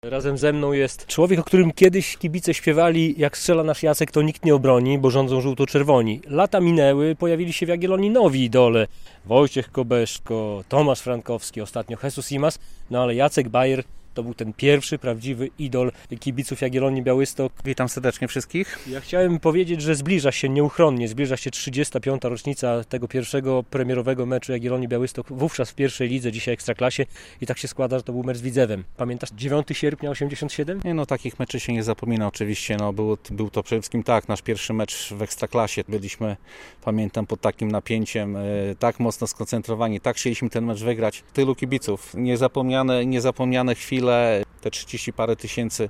Razem ze mną jest człowiek, o którym kiedyś kibice śpiewali: jak strzela nasz Jacek, to nikt nie obroni, bo rządzą żółto-czerwoni. Lata minęły, pojawili się w Jagiellonii nowi idole. Wojciech Kobeszko, Tomasz Frankowski, ostatnio Jesus Imas, no ale Jacek Bajer to był ten pierwszy prawdziwy idol kibiców Jagiellonii Białystok. Witam serdecznie wszystkich. Ja chciałem powiedzieć, że nieuchronnie zbliża się 35. rocznica tego pierwszego premierowego meczu Jagiellonii Białystok, wówczas w pierwszej lidze, dzisiaj Ekstraklasie, i tak się składa, że to był mecz z Widzewem. Pamiętasz 9 sierpnia 87? Nie, takich meczy się nie zapomina oczywiście. Był to przede wszystkim nasz pierwszy mecz w Ekstraklasie. Byliśmy, pamiętam, pod takim napięciem, tak mocno skoncentrowani, tak chcieliśmy ten mecz wygrać. Tylu kibiców, niezapomniane chwile, te 30 parę tysięcy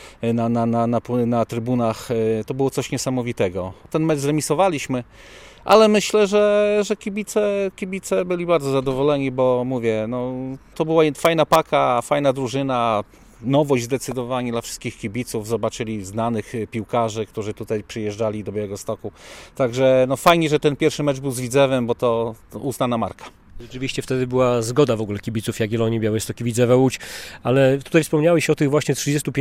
na trybunach, to było coś niesamowitego. Ten mecz zremisowaliśmy, ale myślę, że kibice byli bardzo zadowoleni, bo mówię, to była fajna paka, fajna drużyna, nowość zdecydowanie dla wszystkich kibiców. Zobaczyli znanych piłkarzy, którzy tutaj przyjeżdżali do Białegostoku. Także fajnie, że ten pierwszy mecz był z Widzewem, bo to uznana marka. Rzeczywiście wtedy była zgoda w ogóle kibiców Jagiellonii Białystok i Widzewa Łódź, ale tutaj wspomniałeś o tych właśnie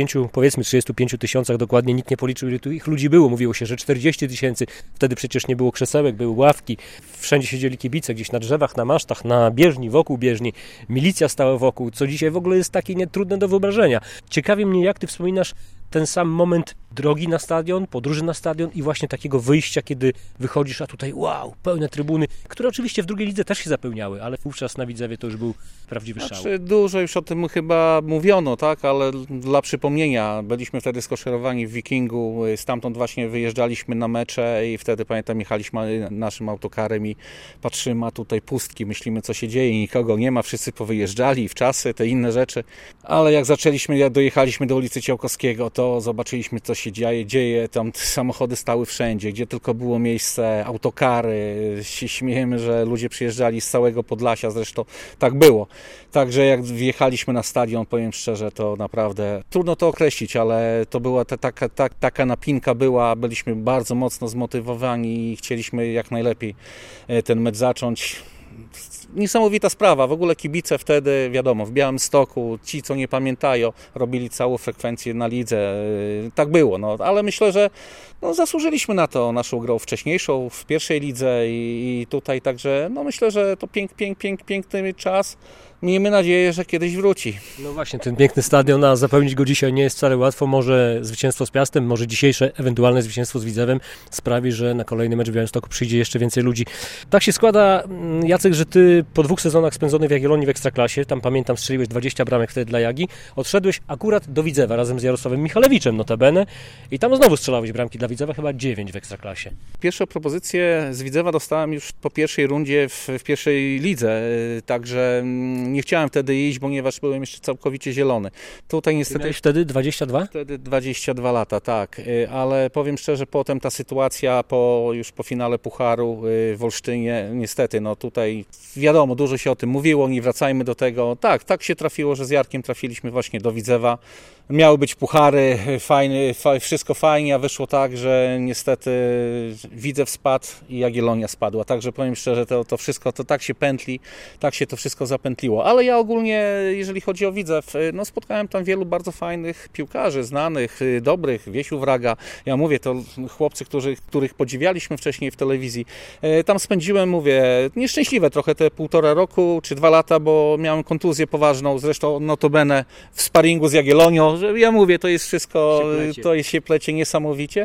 35 tysiącach, dokładnie nikt nie policzył, ile tu ich ludzi było. Mówiło się, że 40 tysięcy, wtedy przecież nie było krzesełek, były ławki, wszędzie siedzieli kibice, gdzieś na drzewach, na masztach, na bieżni, wokół bieżni, milicja stała wokół, co dzisiaj w ogóle jest takie trudne do wyobrażenia. Ciekawi mnie, jak ty wspominasz ten sam moment drogi na stadion, podróży na stadion i właśnie takiego wyjścia, kiedy wychodzisz, a tutaj wow, pełne trybuny, które oczywiście w drugiej lidze też się zapełniały, ale wówczas na Widzewie to już był prawdziwy szał. Dużo już o tym chyba mówiono, tak, ale dla przypomnienia, byliśmy wtedy skoszerowani w Wikingu, stamtąd właśnie wyjeżdżaliśmy na mecze i wtedy, pamiętam, jechaliśmy naszym autokarem i patrzymy, a tutaj pustki, myślimy, co się dzieje, nikogo nie ma, wszyscy powyjeżdżali, wczasy, te inne rzeczy, ale jak dojechaliśmy do ulicy Ciałkowskiego, to zobaczyliśmy, co się dzieje, tam samochody stały wszędzie, gdzie tylko było miejsce, autokary, się śmiejemy, że ludzie przyjeżdżali z całego Podlasia, zresztą tak było. Także jak wjechaliśmy na stadion, powiem szczerze, to naprawdę trudno to określić, ale to była taka napinka byliśmy bardzo mocno zmotywowani i chcieliśmy jak najlepiej ten mecz zacząć. Niesamowita sprawa, w ogóle kibice wtedy, wiadomo, w Białymstoku, ci co nie pamiętają, robili całą frekwencję na lidze, tak było, ale myślę, że zasłużyliśmy na to naszą grą wcześniejszą w pierwszej lidze i tutaj, także myślę, że to piękny czas. Miejmy nadzieję, że kiedyś wróci. No właśnie, ten piękny stadion, a zapełnić go dzisiaj nie jest wcale łatwo. Może zwycięstwo z Piastem, może dzisiejsze ewentualne zwycięstwo z Widzewem sprawi, że na kolejny mecz w Białymstoku przyjdzie jeszcze więcej ludzi. Tak się składa, Jacek, że ty po 2 sezonach spędzonych w Jagiellonii w Ekstraklasie, tam pamiętam strzeliłeś 20 bramek wtedy dla Jagi, odszedłeś akurat do Widzewa razem z Jarosławem Michalewiczem notabene i tam znowu strzelałeś bramki dla Widzewa, chyba 9 w Ekstraklasie. Pierwsze propozycje z Widzewa dostałem już po pierwszej rundzie w pierwszej lidze, także nie chciałem wtedy iść, ponieważ byłem jeszcze całkowicie zielony. Tutaj niestety... Miałeś wtedy 22? Wtedy 22 lata, tak. Ale powiem szczerze, potem ta sytuacja już po finale Pucharu w Olsztynie, niestety, tutaj wiadomo, dużo się o tym mówiło, nie wracajmy do tego. Tak się trafiło, że z Jarkiem trafiliśmy właśnie do Widzewa. Miały być puchary, wszystko fajnie, a wyszło tak, że niestety Widzew spadł i Jagiellonia spadła. Także powiem szczerze, to wszystko to tak się pętli, tak się to wszystko zapętliło. Ale ja ogólnie, jeżeli chodzi o Widzew, spotkałem tam wielu bardzo fajnych piłkarzy, znanych, dobrych, Wiesiu Wraga. Ja mówię, to chłopcy, których podziwialiśmy wcześniej w telewizji. Tam spędziłem, mówię, nieszczęśliwe trochę te 1,5 roku czy 2 lata, bo miałem kontuzję poważną, zresztą notabene w sparingu z Jagiellonią. Ja mówię, to jest wszystko, to się plecie niesamowicie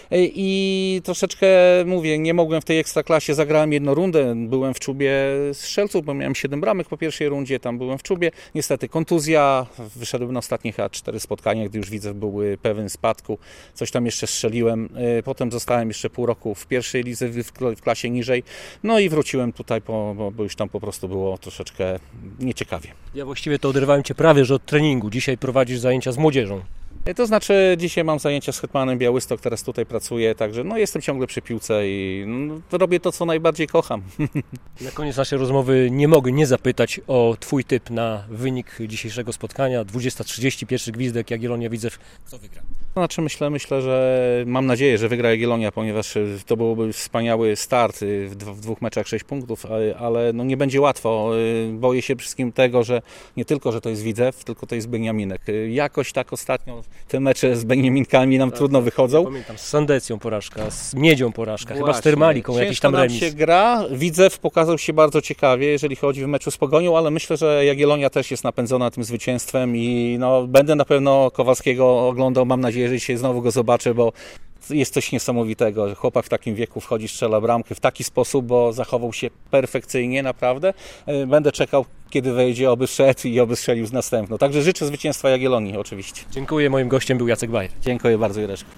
i troszeczkę, mówię, nie mogłem w tej Ekstraklasie, zagrałem 1 rundę, byłem w czubie strzelców, bo miałem 7 bramek po pierwszej rundzie, tam byłem w czubie, niestety kontuzja, wyszedłem na ostatnie 4 spotkania, gdy już Widzew był pewien spadku, coś tam jeszcze strzeliłem, potem zostałem jeszcze pół roku w pierwszej lidze, w klasie niżej, i wróciłem tutaj, bo już tam po prostu było troszeczkę nieciekawie. Ja właściwie to oderwałem cię prawie, że od treningu, dzisiaj prowadzisz zajęcia z młodzieżą. To znaczy dzisiaj mam zajęcia z hetmanem Białystok, teraz tutaj pracuję, także jestem ciągle przy piłce i robię to, co najbardziej kocham. Na koniec naszej rozmowy nie mogę nie zapytać o Twój typ na wynik dzisiejszego spotkania. 20:30, pierwszy gwizdek, Jagiellonia Widzew. Kto wygra? Znaczy myślę, że mam nadzieję, że wygra Jagiellonia, ponieważ to byłby wspaniały start w dwóch meczach 6 punktów, ale nie będzie łatwo. Boję się wszystkim tego, że nie tylko, że to jest Widzew, tylko to jest Beniaminek. Jakoś tak ostatnio te mecze z Beniaminkami nam trudno wychodzą. Ja pamiętam, z Sandecją porażka, z Miedzią porażka, chyba z Termaliką jakiś tam remis. Ciężko nam się gra. Widzew pokazał się bardzo ciekawie, jeżeli chodzi w meczu z Pogonią, ale myślę, że Jagiellonia też jest napędzona tym zwycięstwem i będę na pewno Kowalskiego oglądał. Mam nadzieję, że dzisiaj znowu go zobaczę, bo jest coś niesamowitego. Chłopak w takim wieku wchodzi, strzela bramkę w taki sposób, bo zachował się perfekcyjnie, naprawdę. Będę czekał, kiedy wejdzie, oby wszedł i oby strzelił z następną. Także życzę zwycięstwa Jagiellonii oczywiście. Dziękuję, moim gościem był Jacek Bajer. Dziękuję bardzo, Jureczku.